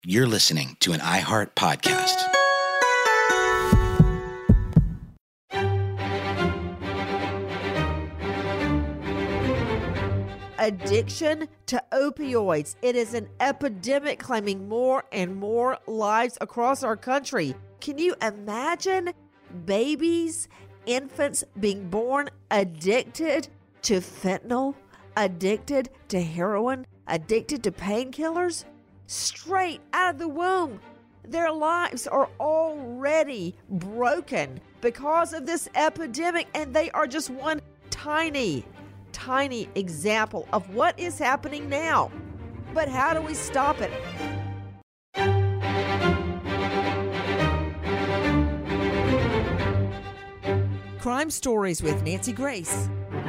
You're listening to an iHeart podcast. Addiction to opioids. It is an epidemic claiming more and more lives across our country. Can you imagine babies, infants being born addicted to fentanyl, addicted to heroin, addicted to painkillers? Straight out of the womb. Their lives are already broken because of this epidemic, and they are just one tiny example of what is happening now. But how do we stop it? Crime Stories with Nancy Grace.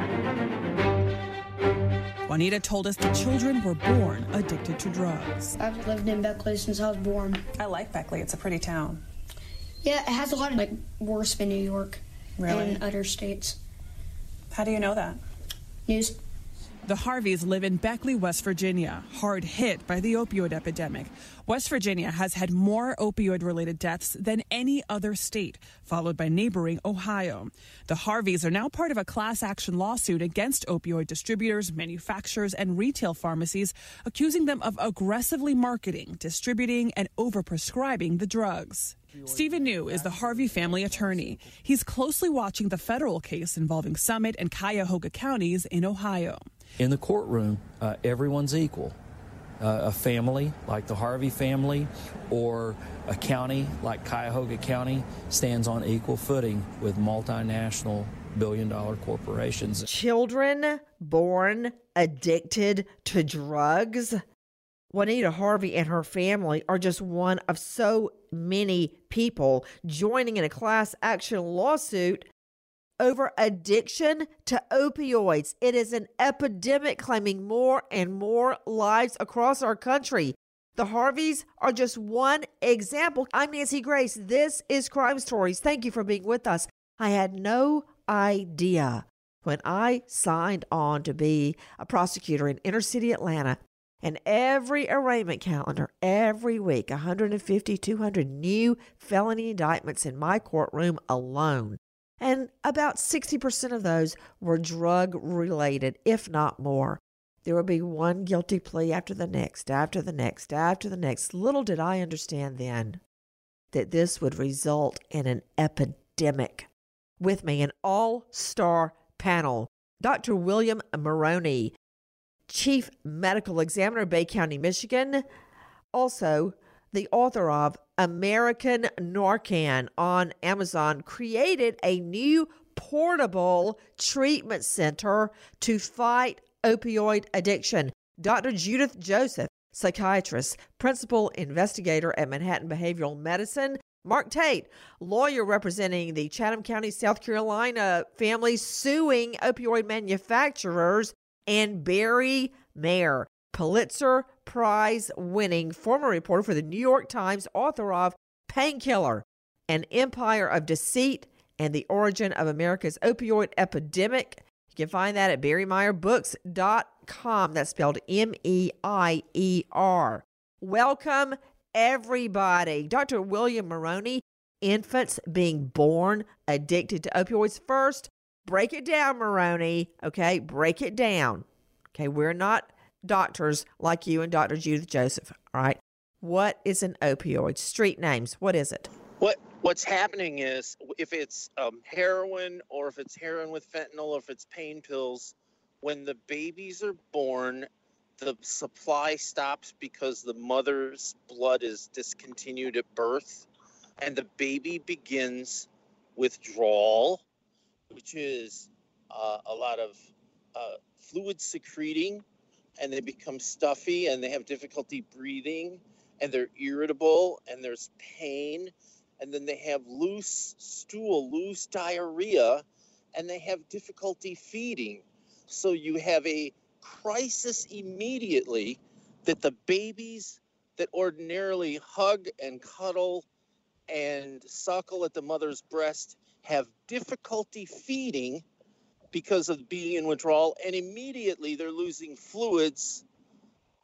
Juanita told us the children were born addicted to drugs. I've lived in Beckley since I was born. I like Beckley. It's a pretty town. Yeah, it has a lot of worse than New York and other states. How do you know that? News. The Harveys live in Beckley, West Virginia, hard hit by the opioid epidemic. West Virginia has had more opioid-related deaths than any other state, followed by neighboring Ohio. The Harveys are now part of a class action lawsuit against opioid distributors, manufacturers, and retail pharmacies, accusing them of aggressively marketing, distributing, and overprescribing the drugs. Stephen New is the Harvey family attorney. He's closely watching the federal case involving Summit and Cuyahoga counties in Ohio. In the courtroom, everyone's equal. A family like the Harvey family or a county like Cuyahoga County stands on equal footing with multinational billion-dollar corporations. Children born addicted to drugs. Juanita Harvey and her family are just one of so many people joining in a class action lawsuit over addiction to opioids. It is an epidemic claiming more and more lives across our country. The Harveys are just one example. I'm Nancy Grace. This is Crime Stories. Thank you for being with us. I had no idea when I signed on to be a prosecutor in inner city Atlanta. And every arraignment calendar, every week, 150, 200 new felony indictments in my courtroom alone. And about 60% of those were drug-related, if not more. There would be one guilty plea after the next, after the next, after the next. Little did I understand then that this would result in an epidemic. With me, an all-star panel, Dr. William Maroney, Chief Medical Examiner, Bay County, Michigan. Also, the author of American Narcan on Amazon, created a new portable treatment center to fight opioid addiction. Dr. Judith Joseph, psychiatrist, principal investigator at Manhattan Behavioral Medicine. Mark Tate, lawyer representing the Chatham County, South Carolina family suing opioid manufacturers. And Barry Mayer, Pulitzer Prize-winning former reporter for the New York Times, author of Painkiller, An Empire of Deceit and the Origin of America's Opioid Epidemic. You can find that at barrymeyerbooks.com. That's spelled M-E-I-E-R. Welcome, everybody. Dr. William Maroney, infants being born addicted to opioids. First, break it down, Maroney. Okay, break it down. Okay, we're not doctors like you and Dr. Judith Joseph. All right, what is an opioid? Street names. What is it? What's happening is if it's heroin or if it's heroin with fentanyl or if it's pain pills, when the babies are born, the supply stops because the mother's blood is discontinued at birth, and the baby begins withdrawal, which is a lot of fluid secreting, and they become stuffy and they have difficulty breathing and they're irritable and there's pain, and then they have loose stool, loose diarrhea, and they have difficulty feeding. So you have a crisis immediately that the babies that ordinarily hug and cuddle and suckle at the mother's breast have difficulty feeding because of being in withdrawal, and immediately they're losing fluids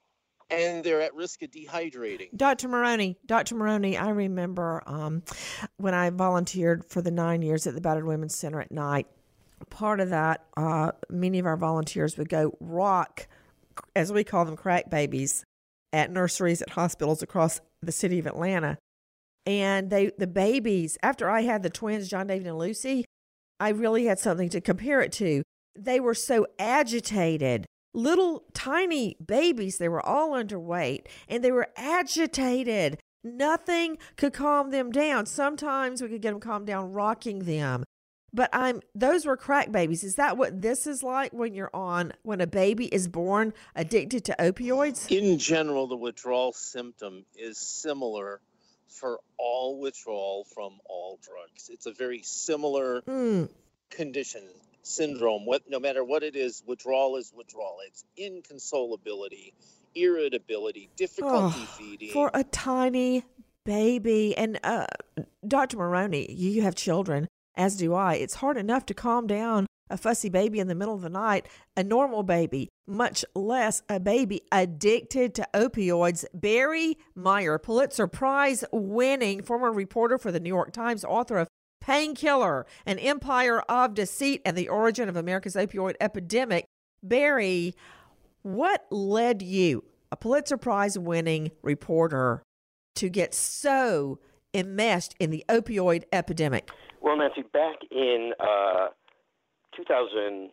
and they're at risk of dehydrating. Dr. Maroney, I remember when I volunteered for the 9 years at the Battered Women's Center at night, part of that, many of our volunteers would go rock, as we call them, crack babies, at nurseries, at hospitals across the city of Atlanta. And the babies, after I had the twins, John David and Lucy, I really had something to compare it to. They were so agitated. Little tiny babies, they were all underweight, and they were agitated. Nothing could calm them down. Sometimes we could get them calmed down rocking them. But those were crack babies. Is that what this is like when a baby is born addicted to opioids? In general, the withdrawal symptom is similar for all withdrawal from all drugs. It's a very similar condition. Syndrome, no matter what it is, withdrawal is withdrawal. It's inconsolability, irritability, difficulty feeding. For a tiny baby. And Dr. Maroney, you have children, as do I. It's hard enough to calm down a fussy baby in the middle of the night, a normal baby, much less a baby addicted to opioids. Barry Meyer, Pulitzer Prize winning former reporter for the New York Times, author of Painkiller, An Empire of Deceit and the Origin of America's Opioid Epidemic. Barry, what led you, a Pulitzer Prize winning reporter, to get so enmeshed in the opioid epidemic? Well, Nancy, back in 2000,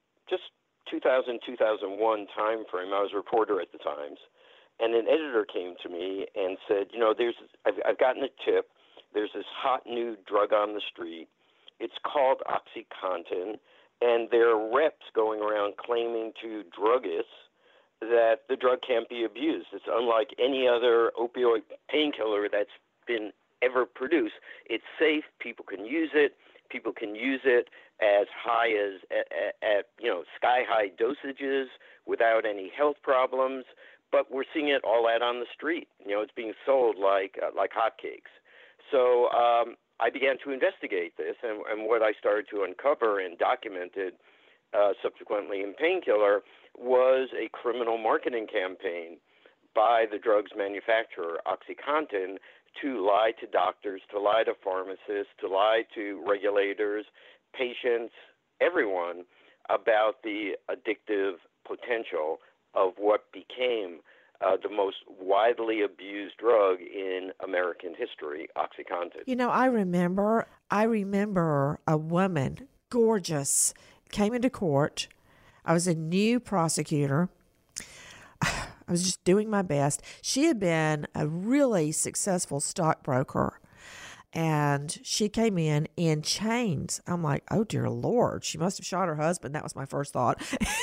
2001 time frame, I was a reporter at the Times, and an editor came to me and said, I've gotten a tip. There's this hot new drug on the street. It's called OxyContin, and there are reps going around claiming to druggists that the drug can't be abused. It's unlike any other opioid painkiller that's been ever produced. It's safe. People can use it. People can use it as high as at sky-high dosages without any health problems. But we're seeing it all out on the street. It's being sold like hotcakes. So I began to investigate this, and what I started to uncover and documented subsequently in Painkiller was a criminal marketing campaign by the drug's manufacturer, OxyContin, to lie to doctors, to lie to pharmacists, to lie to regulators, patients, everyone about the addictive potential of what became the most widely abused drug in American history, OxyContin. I remember a woman, gorgeous, came into court. I was a new prosecutor. I was just doing my best. She had been a really successful stockbroker, and she came in chains. I'm like, oh, dear Lord, she must have shot her husband. That was my first thought.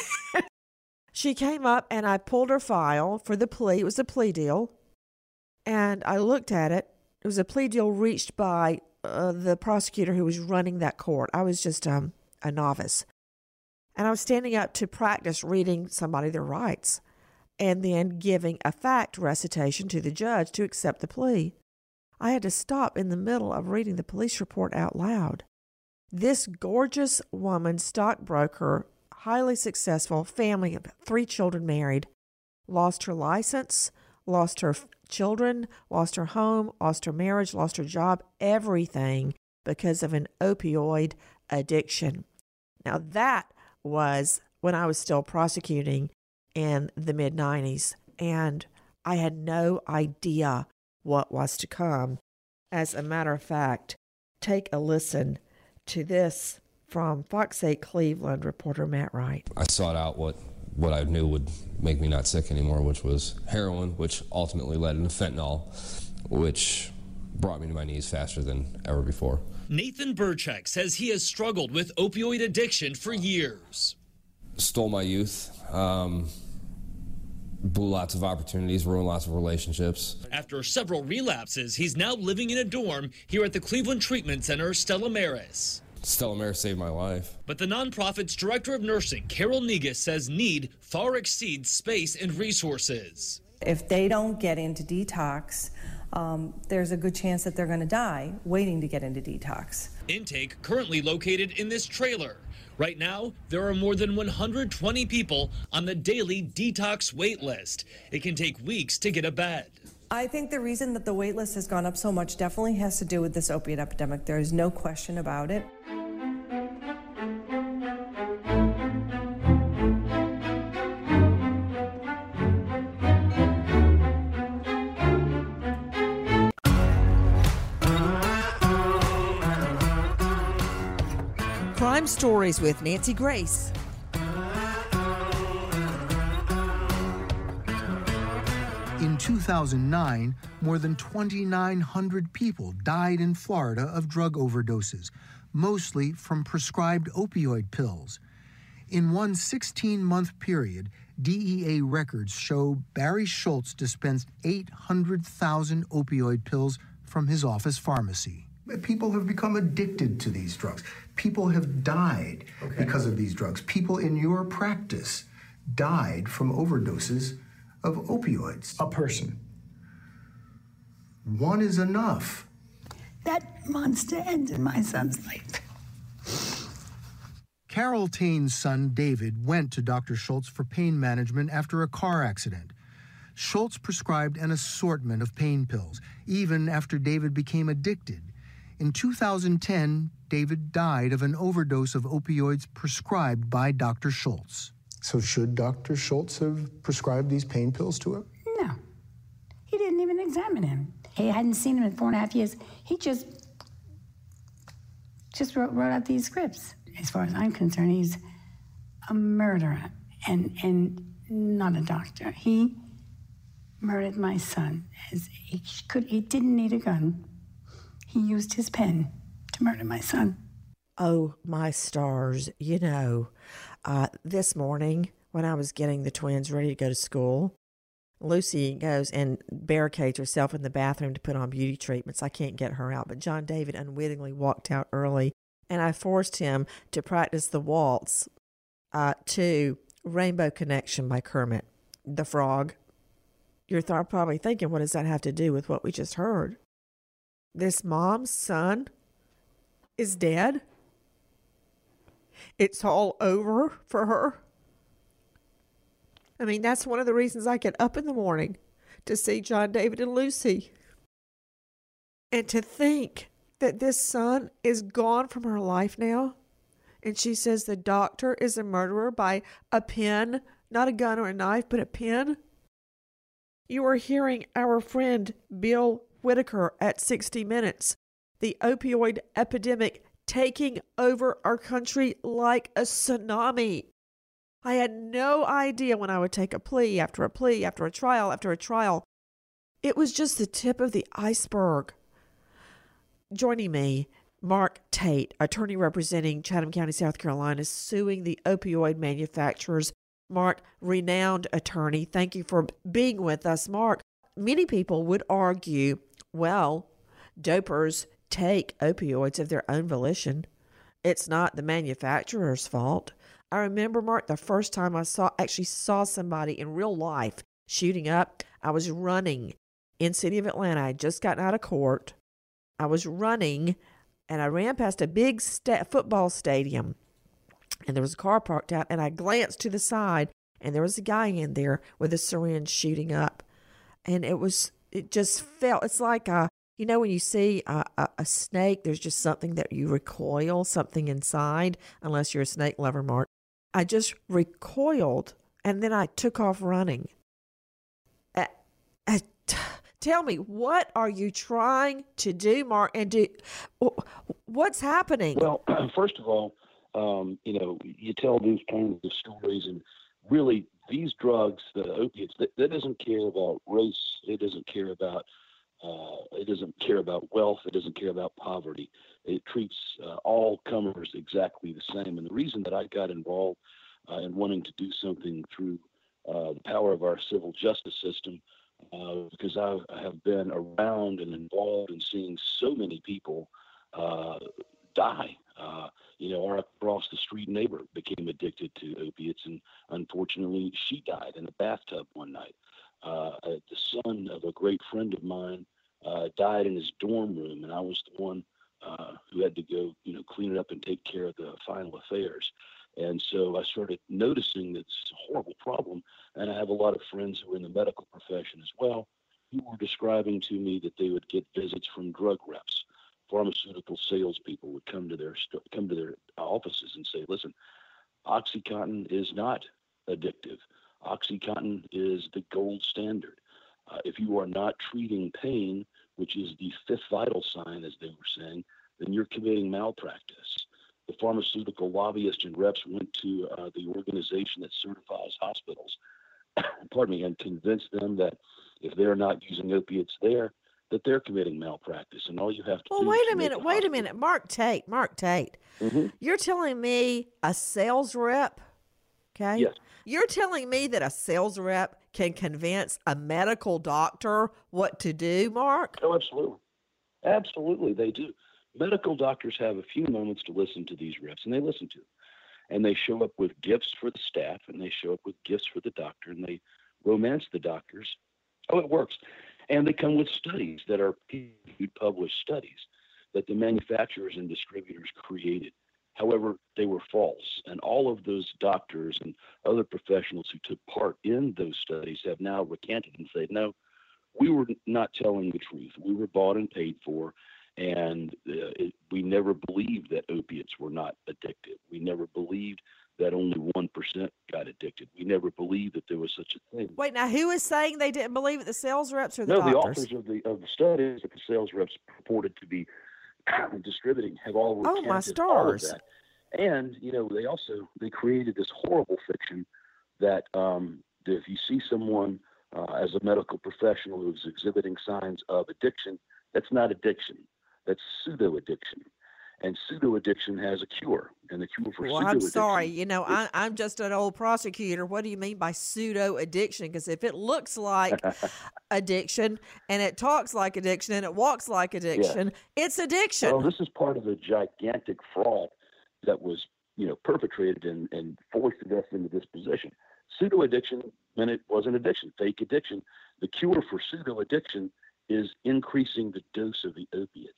She came up, and I pulled her file for the plea. It was a plea deal, and I looked at it. It was a plea deal reached by the prosecutor who was running that court. I was just a novice, and I was standing up to practice reading somebody their rights and then giving a fact recitation to the judge to accept the plea. I had to stop in the middle of reading the police report out loud. This gorgeous woman, stockbroker, highly successful, family of 3 children, married, lost her license, lost her children, lost her home, lost her marriage, lost her job, everything because of an opioid addiction. Now that was when I was still prosecuting in the mid-90s, and I had no idea what was to come. As a matter of fact, take a listen to this from Fox 8 Cleveland reporter Matt Wright. I sought out what I knew would make me not sick anymore, which was heroin, which ultimately led into fentanyl, which brought me to my knees faster than ever before. Nathan Burchak says he has struggled with opioid addiction for years. Stole my youth, blew lots of opportunities, ruined lots of relationships. After several relapses, he's now living in a dorm here at the Cleveland Treatment Center, Stella Maris. Stella Maris saved my life. But the nonprofit's director of nursing, Carol Negus, says need far exceeds space and resources. If they don't get into detox, there's a good chance that they're going to die waiting to get into detox. Intake currently located in this trailer. Right now, there are more than 120 people on the daily detox wait list. It can take weeks to get a bed. I think the reason that the wait list has gone up so much definitely has to do with this opiate epidemic. There is no question about it. Crime Stories with Nancy Grace. In 2009, more than 2,900 people died in Florida of drug overdoses, mostly from prescribed opioid pills. In one 16-month period, DEA records show Barry Schultz dispensed 800,000 opioid pills from his office pharmacy. People have become addicted to these drugs. People have died because of these drugs. People in your practice died from overdoses of opioids. A person. One is enough. That monster ended my son's life. Carol Tain's son, David, went to Dr. Schultz for pain management after a car accident. Schultz prescribed an assortment of pain pills, even after David became addicted. In 2010, David died of an overdose of opioids prescribed by Dr. Schultz. So should Dr. Schultz have prescribed these pain pills to him? No. He didn't even examine him. He hadn't seen him in 4.5 years. He just wrote out these scripts. As far as I'm concerned, he's a murderer and not a doctor. He murdered my son. He didn't need a gun. He used his pen to murder my son. Oh, my stars. You know, this morning when I was getting the twins ready to go to school, Lucy goes and barricades herself in the bathroom to put on beauty treatments. I can't get her out, but John David unwittingly walked out early, and I forced him to practice the waltz to Rainbow Connection by Kermit the Frog. You're probably thinking, what does that have to do with what we just heard? This mom's son is dead. It's all over for her. I mean, that's one of the reasons I get up in the morning, to see John David and Lucy. And to think that this son is gone from her life now. And she says the doctor is a murderer by a pen, not a gun or a knife, but a pen. You are hearing our friend Bill Whitaker at 60 Minutes. The opioid epidemic taking over our country like a tsunami. I had no idea when I would take a plea after a plea, after a trial after a trial. It was just the tip of the iceberg. Joining me, Mark Tate, attorney representing Chatham County, South Carolina, suing the opioid manufacturers. Mark, renowned attorney, thank you for being with us. Mark, many people would argue, well, dopers take opioids of their own volition. It's not the manufacturer's fault. I remember, Mark, the first time I actually saw somebody in real life shooting up. I was running in city of Atlanta. I had just gotten out of court. I was running, and I ran past a big football stadium, and there was a car parked out, and I glanced to the side, and there was a guy in there with a syringe shooting up. And it just felt, it's like, you know, when you see a snake, there's just something that you recoil, something inside, unless you're a snake lover, Mark. I just recoiled, and then I took off running. Tell me, what are you trying to do, Mark? And what's happening? Well, first of all, you know, you tell these kinds of stories, and really these drugs, the opiates, that doesn't care about race. It doesn't care about wealth. It doesn't care about poverty. It treats all comers exactly the same. And the reason that I got involved in wanting to do something through the power of our civil justice system, because I have been around and involved in seeing so many people die. You know, our across the street neighbor became addicted to opiates, and unfortunately she died in a bathtub one night. The son of a great friend of mine died in his dorm room, and I was the one who had to go, clean it up and take care of the final affairs. And so I started noticing that it's a horrible problem. And I have a lot of friends who are in the medical profession as well, who were describing to me that they would get visits from drug reps. Pharmaceutical salespeople would come to their offices and say, listen, OxyContin is not addictive. OxyContin is the gold standard. If you are not treating pain, which is the fifth vital sign, as they were saying, then you're committing malpractice. The pharmaceutical lobbyists and reps went to the organization that certifies hospitals, and convinced them that if they're not using opiates there, that they're committing malpractice. And all you have to do wait is a minute. Mark Tate. Mm-hmm. You're telling me a sales rep, okay? Yes. You're telling me that a sales rep can convince a medical doctor what to do, Mark? Oh, absolutely. Absolutely, they do. Medical doctors have a few moments to listen to these reps, and they listen to them. And they show up with gifts for the staff, and they show up with gifts for the doctor, and they romance the doctors. Oh, it works. And they come with studies that are published studies that the manufacturers and distributors created. However, they were false. And all of those doctors and other professionals who took part in those studies have now recanted and said, no, we were not telling the truth. We were bought and paid for. And we never believed that opiates were not addictive. We never believed that only 1% got addicted. We never believed that there was such a thing. Wait, now who is saying they didn't believe it? The sales reps or the doctors? doctors? The authors of the studies that the sales reps purported to be distributing have all recanted my stars. all of that. And, they created this horrible fiction that if you see someone as a medical professional who's exhibiting signs of addiction, that's not addiction. That's pseudo-addiction. And pseudo-addiction has a cure. And the cure for pseudo-addiction... I'm sorry. I'm just an old prosecutor. What do you mean by pseudo-addiction? Because if it looks like addiction, and it talks like addiction, and it walks like addiction, it's addiction. Well, this is part of a gigantic fraud that was, perpetrated and forced us into this position. Pseudo-addiction meant it wasn't addiction, fake addiction. The cure for pseudo-addiction is increasing the dose of the opiates.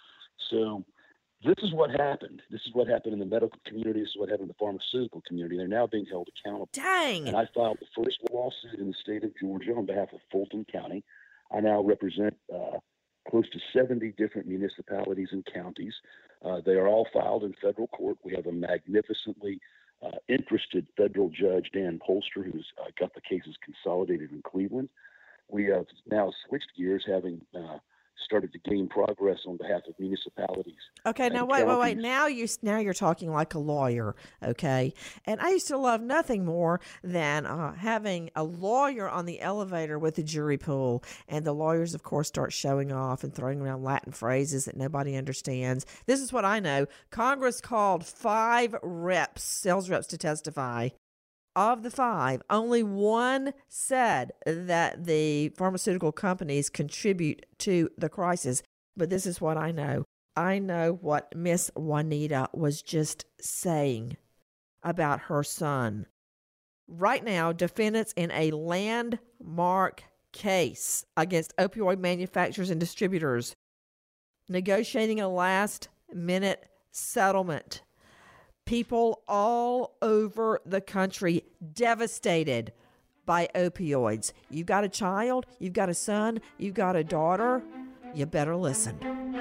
So this is what happened. This is what happened in the medical community. This is what happened in the pharmaceutical community. They're now being held accountable. Dang! And I filed the first lawsuit in the state of Georgia on behalf of Fulton County. I now represent close to 70 different municipalities and counties. They are all filed in federal court. We have a magnificently interested federal judge, Dan Polster, who's got the cases consolidated in Cleveland. We have now switched gears, having started to gain progress on behalf of municipalities. Okay, now wait. Now you're talking like a lawyer, okay? And I used to love nothing more than having a lawyer on the elevator with the jury pool, and the lawyers, of course, start showing off and throwing around Latin phrases that nobody understands. This is what I know. Congress called 5 sales reps to testify. Of the 5, only 1 said that the pharmaceutical companies contribute to the crisis. But this is what I know. I know what Miss Juanita was just saying about her son. Right now, defendants in a landmark case against opioid manufacturers and distributors negotiating a last-minute settlement. People all over the country devastated by opioids. You've got a child, you've got a son, you've got a daughter, you better listen.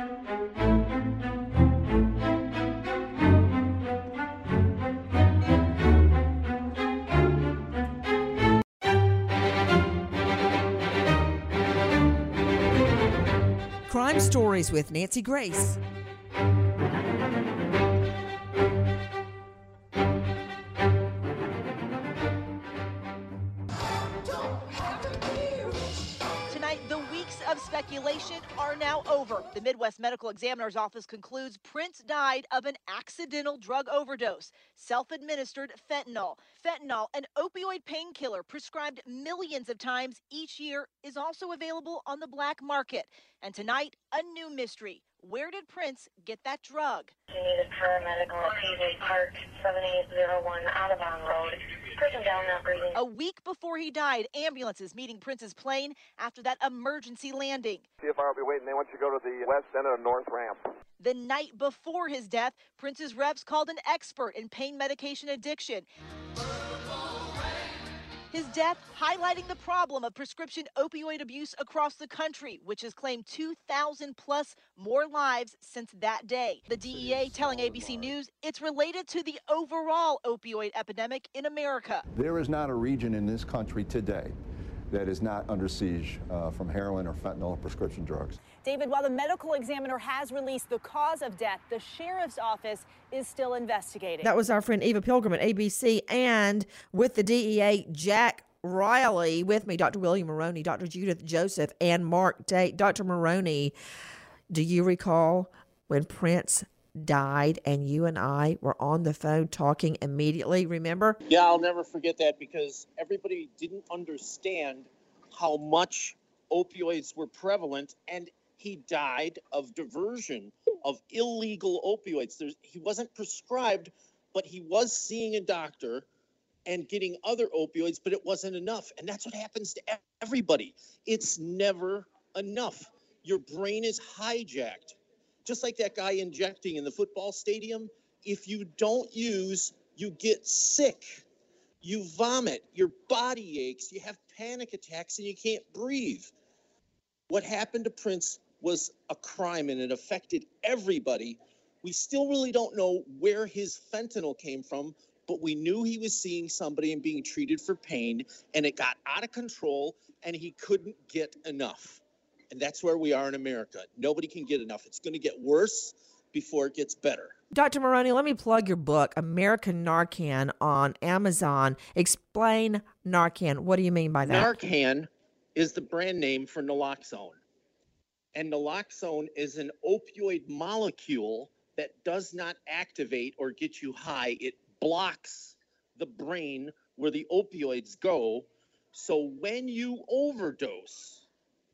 Crime Stories with Nancy Grace. Speculation are now over. The Midwest Medical Examiner's Office concludes Prince died of an accidental drug overdose, self-administered fentanyl. Fentanyl, an opioid painkiller prescribed millions of times each year, is also available on the black market. And tonight, a new mystery. Where did Prince get that drug? We needed paramedical at PJ Park, 7801 Audubon Road. Person down, not breathing. A week before he died, ambulances meeting Prince's plane after that emergency landing. CFR will be waiting. They want you to go to the west end or north ramp. The night before his death, Prince's reps called an expert in pain medication addiction. His death highlighting the problem of prescription opioid abuse across the country, which has claimed 2,000 plus more lives since that day. The DEA telling ABC News it's related to the overall opioid epidemic in America. There is not a region in this country today that is not under siege from heroin or fentanyl or prescription drugs. David, while the medical examiner has released the cause of death, the sheriff's office is still investigating. That was our friend Eva Pilgrim at ABC, and with the DEA, Jack Riley, with me, Dr. William Maroney, Dr. Judith Joseph, and Mark Tate. Dr. Maroney, do you recall when Prince died and you and I were on the phone talking immediately, remember? Yeah, I'll never forget that because everybody didn't understand how much opioids were prevalent, and he died of diversion of illegal opioids. He wasn't prescribed, but he was seeing a doctor and getting other opioids, but it wasn't enough. And that's what happens to everybody. It's never enough. Your brain is hijacked. Just like that guy injecting in the football stadium, if you don't use, you get sick. You vomit, your body aches, you have panic attacks, and you can't breathe. What happened to Prince was a crime, and it affected everybody. We still really don't know where his fentanyl came from, but we knew he was seeing somebody and being treated for pain, and it got out of control, and he couldn't get enough. And that's where we are in America. Nobody can get enough. It's going to get worse before it gets better. Dr. Maroney, let me plug your book, American Narcan, on Amazon. Explain Narcan. What do you mean by that? Narcan is the brand name for naloxone. And naloxone is an opioid molecule that does not activate or get you high. It blocks the brain where the opioids go. So when you overdose,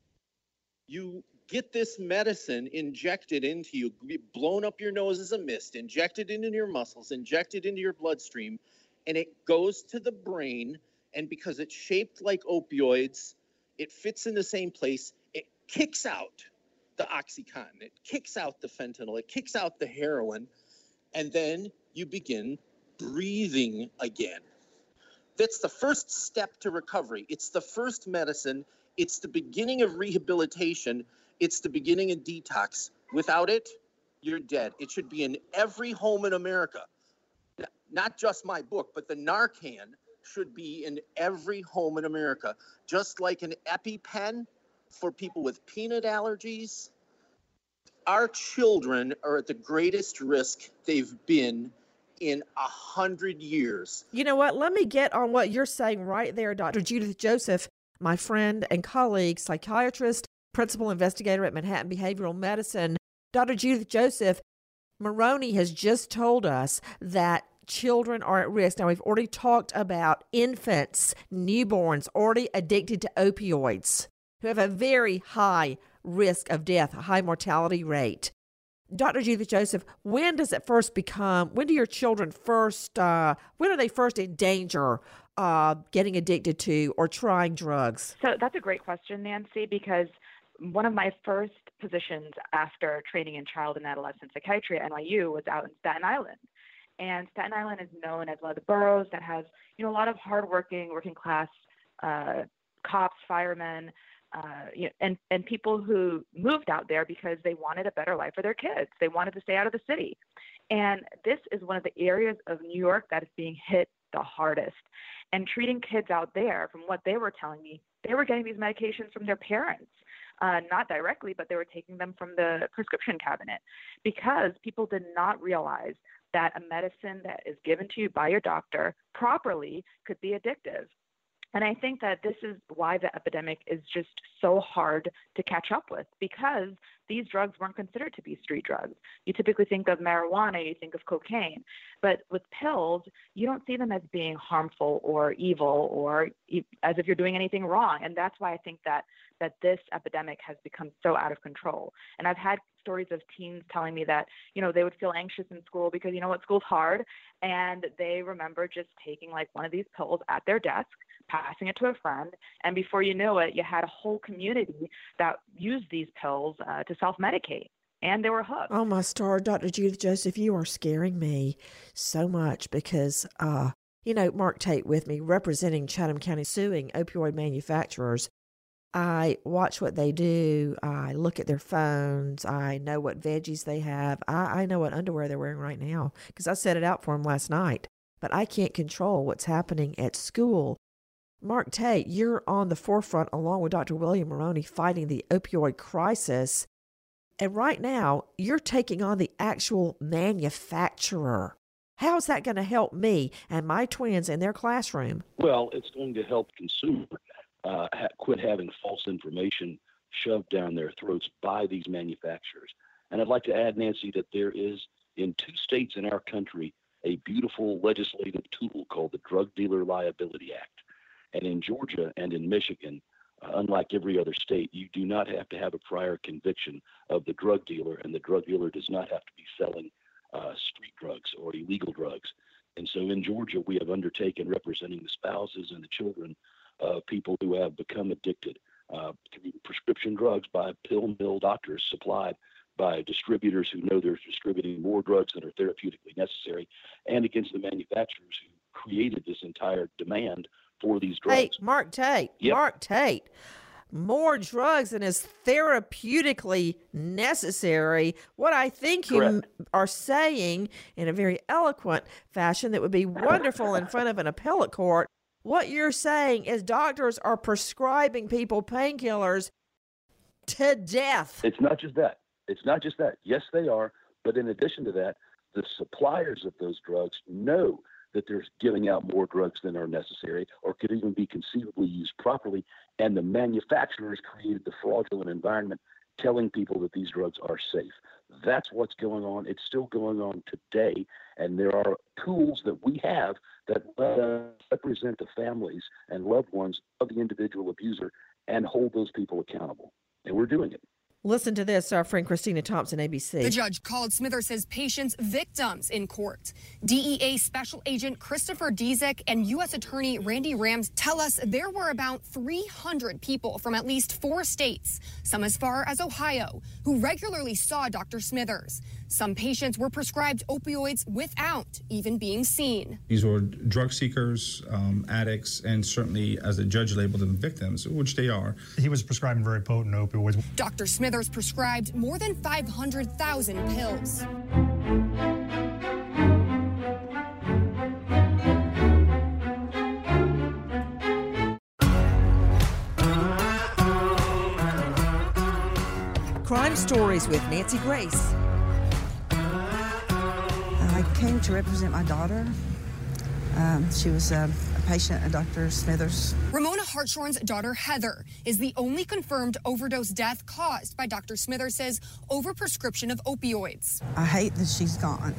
you get this medicine injected into you, blown up your nose as a mist, injected into your muscles, injected into your bloodstream, and it goes to the brain. And because it's shaped like opioids, it fits in the same place. It kicks out the OxyContin, it kicks out the fentanyl, it kicks out the heroin, and then you begin breathing again. That's the first step to recovery. It's the first medicine. It's the beginning of rehabilitation. It's the beginning of detox. Without it, you're dead. It should be in every home in America. Not just my book, but the Narcan should be in every home in America. Just like an EpiPen for people with peanut allergies. Our children are at the greatest risk they've been in 100 years. You know what? Let me get on what you're saying right there, Dr. Judith Joseph, my friend and colleague, psychiatrist, principal investigator at Manhattan Behavioral Medicine. Dr. Judith Joseph, Maroney has just told us that children are at risk. Now, we've already talked about infants, newborns, already addicted to opioids, who have a very high risk of death, a high mortality rate. Dr. Judith Joseph, when do your children first, when are they first in danger of getting addicted to or trying drugs? So that's a great question, Nancy, because one of my first positions after training in child and adolescent psychiatry at NYU was out in Staten Island. And Staten Island is known as one of the boroughs that has, a lot of hardworking, working class cops, firemen, and people who moved out there because they wanted a better life for their kids. They wanted to stay out of the city. And this is one of the areas of New York that is being hit the hardest. And treating kids out there, from what they were telling me, they were getting these medications from their parents. Not directly, but they were taking them from the prescription cabinet because people did not realize that a medicine that is given to you by your doctor properly could be addictive. And I think that this is why the epidemic is just so hard to catch up with, because these drugs weren't considered to be street drugs. You typically think of marijuana, you think of cocaine, but with pills, you don't see them as being harmful or evil or as if you're doing anything wrong. And that's why I think that this epidemic has become so out of control. And I've had stories of teens telling me that, they would feel anxious in school because, school's hard. And they remember just taking like one of these pills at their desk, passing it to a friend, and before you know it, you had a whole community that used these pills to self-medicate. and they were hooked. Oh, my star, Dr. Judith Joseph, you are scaring me so much because, Mark Tate with me, representing Chatham County, suing opioid manufacturers. I watch what they do. I look at their phones. I know what veggies they have. I know what underwear they're wearing right now because I set it out for them last night. But I can't control what's happening at school. Mark Tate, you're on the forefront along with Dr. William Moroney fighting the opioid crisis. And right now, you're taking on the actual manufacturer. How's that going to help me and my twins in their classroom? Well, it's going to help consumers quit having false information shoved down their throats by these manufacturers. And I'd like to add, Nancy, that there is, in 2 states in our country, a beautiful legislative tool called the Drug Dealer Liability Act. And in Georgia and in Michigan, unlike every other state, you do not have to have a prior conviction of the drug dealer, and the drug dealer does not have to be selling street drugs or illegal drugs. And so in Georgia, we have undertaken representing the spouses and the children of people who have become addicted through prescription drugs by pill mill doctors supplied by distributors who know they're distributing more drugs than are therapeutically necessary, and against the manufacturers who created this entire demand for these drugs. Hey, Mark Tate, Yep. Mark Tate, more drugs than is therapeutically necessary. What I think you are saying in a very eloquent fashion that would be wonderful in front of an appellate court, what you're saying is doctors are prescribing people painkillers to death. It's not just that. It's not just that. Yes, they are. But in addition to that, the suppliers of those drugs know that they're giving out more drugs than are necessary or could even be conceivably used properly. And the manufacturers created the fraudulent environment telling people that these drugs are safe. That's what's going on. It's still going on today. And there are tools that we have that represent the families and loved ones of the individual abuser and hold those people accountable. And we're doing it. Listen to this, our friend Christina Thompson, ABC. The judge called Smithers' patients victims in court. DEA Special Agent Christopher Dezek and U.S. Attorney Randy Rams tell us there were about 300 people from at least 4 states, some as far as Ohio, who regularly saw Dr. Smithers. Some patients were prescribed opioids without even being seen. These were drug seekers, addicts, and certainly, as the judge labeled them, victims, which they are. He was prescribing very potent opioids. Dr. Smithers prescribed more than 500,000 pills. Crime Stories with Nancy Grace. I came to represent my daughter. She was a patient at Dr. Smithers. Ramona Hartshorn's daughter, Heather, is the only confirmed overdose death caused by Dr. Smithers' overprescription of opioids. I hate that she's gone,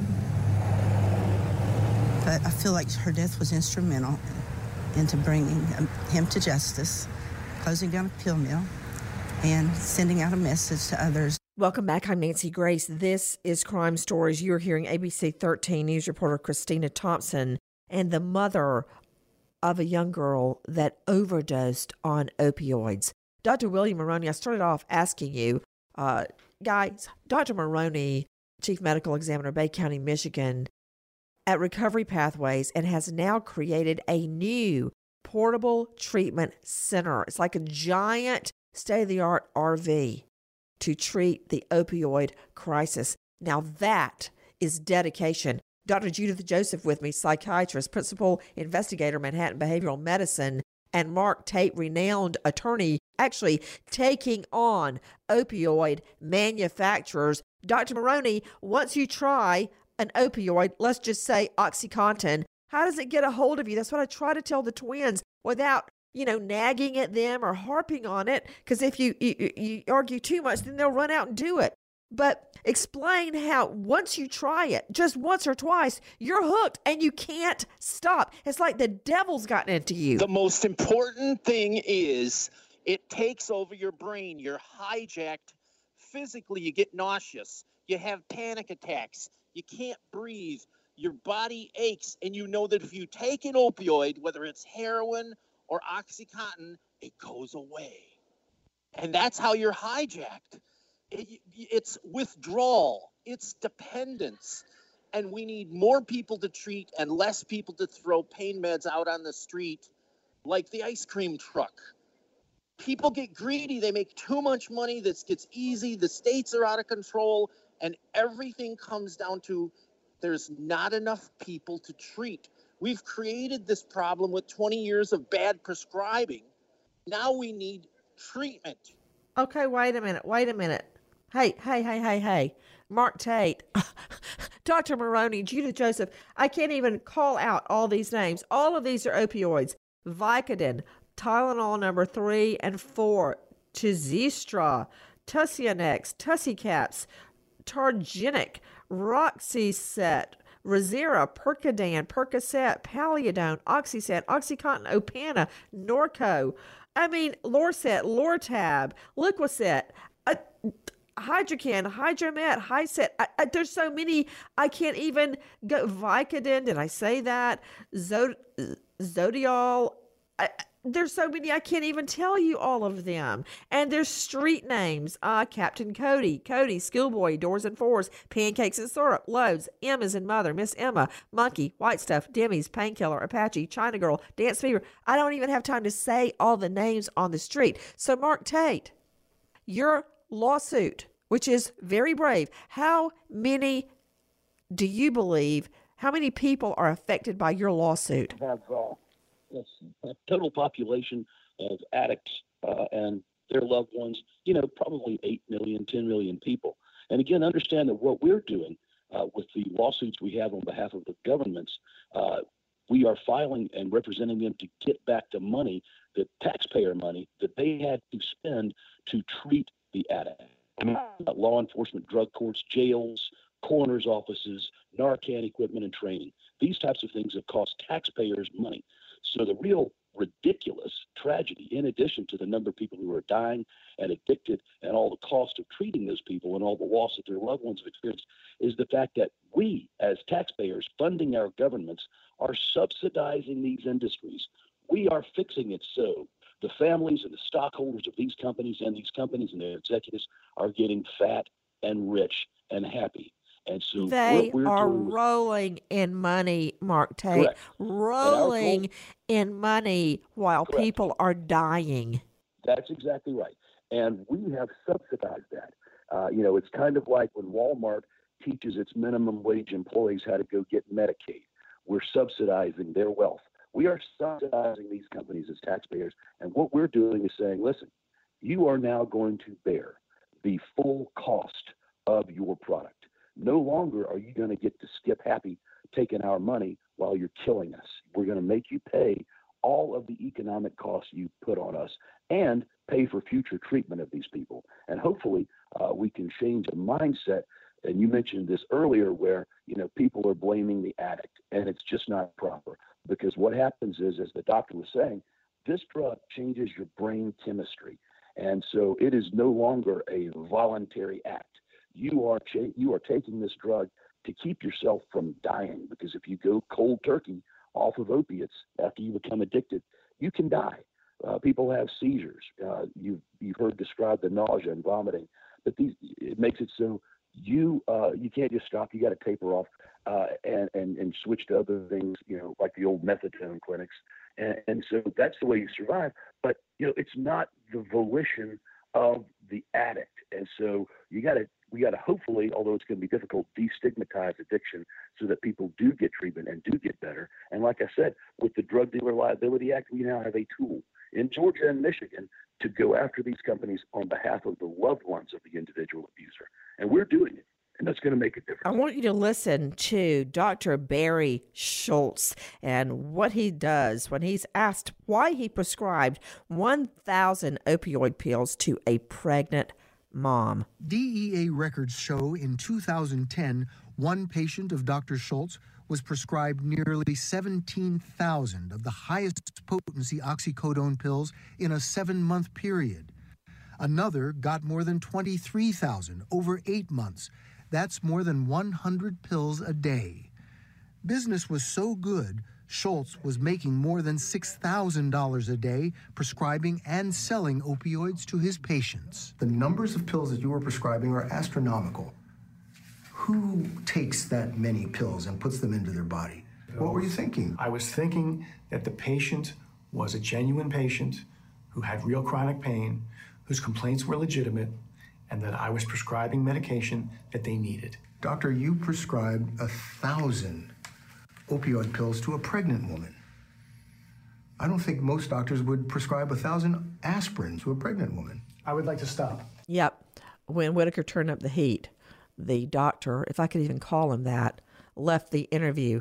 but I feel like her death was instrumental into bringing him to justice, closing down a pill mill, and sending out a message to others. Welcome back. I'm Nancy Grace. This is Crime Stories. You're hearing ABC 13 News reporter Christina Thompson and the mother of a young girl that overdosed on opioids. Dr. William Moroney, I started off asking you, guys, Dr. Moroney, Chief Medical Examiner, Bay County, Michigan, at Recovery Pathways, and has now created a new portable treatment center. It's like a giant state-of-the-art RV to treat the opioid crisis. Now that is dedication. Dr. Judith Joseph with me, psychiatrist, principal investigator, Manhattan Behavioral Medicine, and Mark Tate, renowned attorney, actually taking on opioid manufacturers. Dr. Moroney, once you try an opioid, let's just say OxyContin, how does it get a hold of you? That's what I try to tell the twins without, nagging at them or harping on it, because if you argue too much, then they'll run out and do it. But explain how once you try it, just once or twice, you're hooked and you can't stop. It's like the devil's gotten into you. The most important thing is it takes over your brain. You're hijacked physically. You get nauseous. You have panic attacks. You can't breathe. Your body aches. And you know that if you take an opioid, whether it's heroin or OxyContin, it goes away. And that's how you're hijacked. It's withdrawal. It's dependence. And we need more people to treat and less people to throw pain meds out on the street like the ice cream truck. People get greedy. They make too much money. This gets easy. The states are out of control. And everything comes down to there's not enough people to treat. We've created this problem with 20 years of bad prescribing. Now we need treatment. Okay, wait a minute. Hey. Mark Tate, Dr. Maroney, Judith Joseph, I can't even call out all these names. All of these are opioids. Vicodin, Tylenol number 3 and 4, Tizistra, Tussianex, Tussicaps, Targenic, Roxyset, Razera, Percodan, Percocet, Paliodone, Oxycet, Oxycontin, Opana, Norco, Lorcet, Lortab, Liquicet, Hydrocan, Hydromet, Hyset. There's so many. I can't even go. Vicodin, did I say that? Zodiol. There's so many. I can't even tell you all of them. And there's street names. Captain Cody, Schoolboy, Doors and Fours, Pancakes and Syrup, Loads, M as in Mother, Miss Emma, Monkey, White Stuff, Demi's, Painkiller, Apache, China Girl, Dance Fever. I don't even have time to say all the names on the street. So Mark Tate, your lawsuit, which is very brave, how many do you believe, how many people are affected by your lawsuit? Have a total population of addicts and their loved ones, probably 8 million, 10 million people. And again, understand that what we're doing with the lawsuits we have on behalf of the governments, we are filing and representing them to get back the money, the taxpayer money that they had to spend to treat the addict. Law enforcement, drug courts, jails, coroner's offices, Narcan equipment and training. These types of things have cost taxpayers money. So the real ridiculous tragedy, in addition to the number of people who are dying and addicted and all the cost of treating those people and all the loss that their loved ones have experienced, is the fact that we, as taxpayers funding our governments, are subsidizing these industries. We are fixing it so the families and the stockholders of these companies and their executives are getting fat and rich and happy. And so they are rolling in money, Mark Tate, Correct. Rolling in money while Correct. People are dying. That's exactly right. And we have subsidized that. It's kind of like when Walmart teaches its minimum wage employees how to go get Medicaid. We're subsidizing their wealth. We are subsidizing these companies as taxpayers. And what we're doing is saying, listen, you are now going to bear the full cost of your product. No longer are you going to get to skip happy taking our money while you're killing us. We're going to make you pay all of the economic costs you put on us and pay for future treatment of these people. And hopefully we can change a mindset. And you mentioned this earlier where, people are blaming the addict, and it's just not proper. Because what happens is, as the doctor was saying, this drug changes your brain chemistry. And so it is no longer a voluntary act. You are taking this drug to keep yourself from dying, because if you go cold turkey off of opiates after you become addicted, you can die. People have seizures. You've heard described the nausea and vomiting, but it makes it so you can't just stop. You got to taper off and switch to other things, like the old methadone clinics. And so that's the way you survive. But it's not the volition of the addict. And so we got to hopefully, although it's going to be difficult, destigmatize addiction so that people do get treatment and do get better. And like I said, with the Drug Dealer Liability Act, we now have a tool in Georgia and Michigan to go after these companies on behalf of the loved ones of the individual abuser. And we're doing it. And that's going to make a difference. I want you to listen to Dr. Barry Schultz and what he does when he's asked why he prescribed 1,000 opioid pills to a pregnant mom. DEA records show in 2010, one patient of Dr. Schultz was prescribed nearly 17,000 of the highest potency oxycodone pills in a 7-month period. Another got more than 23,000 over 8 months. That's more than 100 pills a day. Business was so good, Schultz was making more than $6,000 a day prescribing and selling opioids to his patients. The numbers of pills that you were prescribing are astronomical. Who takes that many pills and puts them into their body? What were you thinking? I was thinking that the patient was a genuine patient who had real chronic pain, whose complaints were legitimate, and that I was prescribing medication that they needed. Doctor, you prescribed 1,000 opioid pills to a pregnant woman. I don't think most doctors would prescribe 1,000 aspirin to a pregnant woman. I would like to stop. Yep. When Whitaker turned up the heat, the doctor, if I could even call him that, left the interview.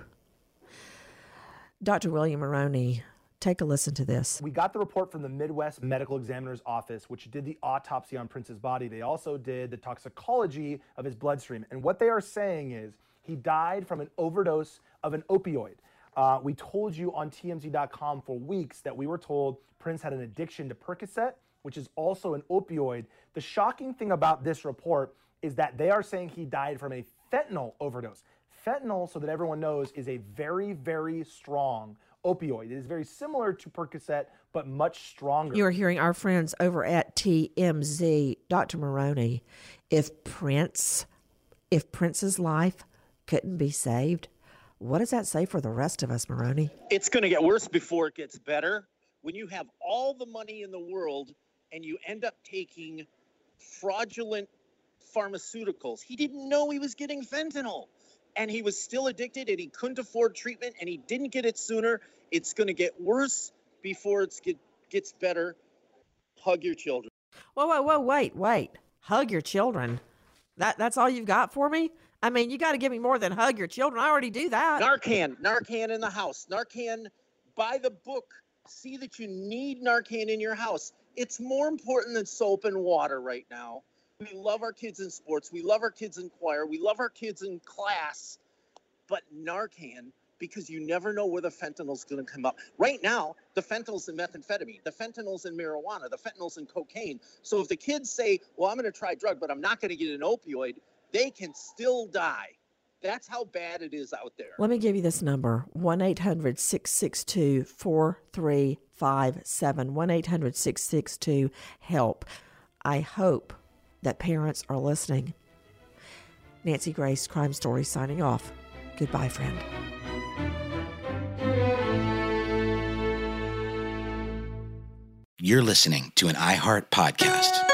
Dr. William Maroney, take a listen to this. We got the report from the Midwest Medical Examiner's Office, which did the autopsy on Prince's body. They also did the toxicology of his bloodstream. And what they are saying is he died from an overdose of an opioid. We told you on TMZ.com for weeks that we were told Prince had an addiction to Percocet, which is also an opioid. The shocking thing about this report is that they are saying he died from a fentanyl overdose. Fentanyl, so that everyone knows, is a very, very strong opioid. It is very similar to Percocet, but much stronger. You are hearing our friends over at TMZ. Dr. Maroney, if Prince's life couldn't be saved, what does that say for the rest of us, Maroney? It's going to get worse before it gets better. When you have all the money in the world and you end up taking fraudulent pharmaceuticals, he didn't know he was getting fentanyl. And he was still addicted and he couldn't afford treatment and he didn't get it sooner. It's going to get worse before it gets better. Hug your children. Whoa, wait. Hug your children. That's all you've got for me? I mean, you got to give me more than hug your children. I already do that. Narcan in the house. Narcan, buy the book. See that you need Narcan in your house. It's more important than soap and water right now. We love our kids in sports. We love our kids in choir. We love our kids in class. But Narcan, because you never know where the fentanyl's going to come up. Right now, the fentanyl's in methamphetamine. The fentanyl's in marijuana. The fentanyl's in cocaine. So if the kids say, well, I'm going to try drug, but I'm not going to get an opioid, they can still die. That's how bad it is out there. Let me give you this number, 1-800-662-4357, 1-800-662-HELP. I hope that parents are listening. Nancy Grace, Crime Story, signing off. Goodbye, friend. You're listening to an iHeart podcast.